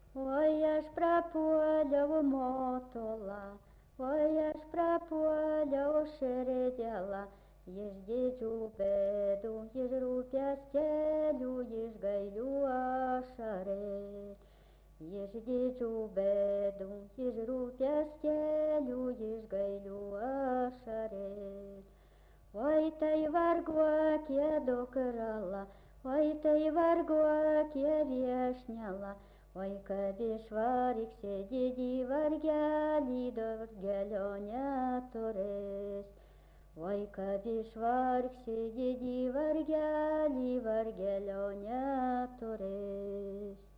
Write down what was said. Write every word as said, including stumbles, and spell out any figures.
Oi, aš prapuoliau motulą, oi, aš prapuoliau širdelą, iš didžių bėdų, iš rūpestėlių, iš gailių ašarėlių. Iš didžių bėdų, iš rūpestėlių, iš gailių ašarėlių. Oi, tai varguokie dukrala, oi, tai varguokie viešnela, oi, kad išvargsi didį vargelį, vargelio neturės. Oi, kad išvargsi didį vargelį, vargelio neturės.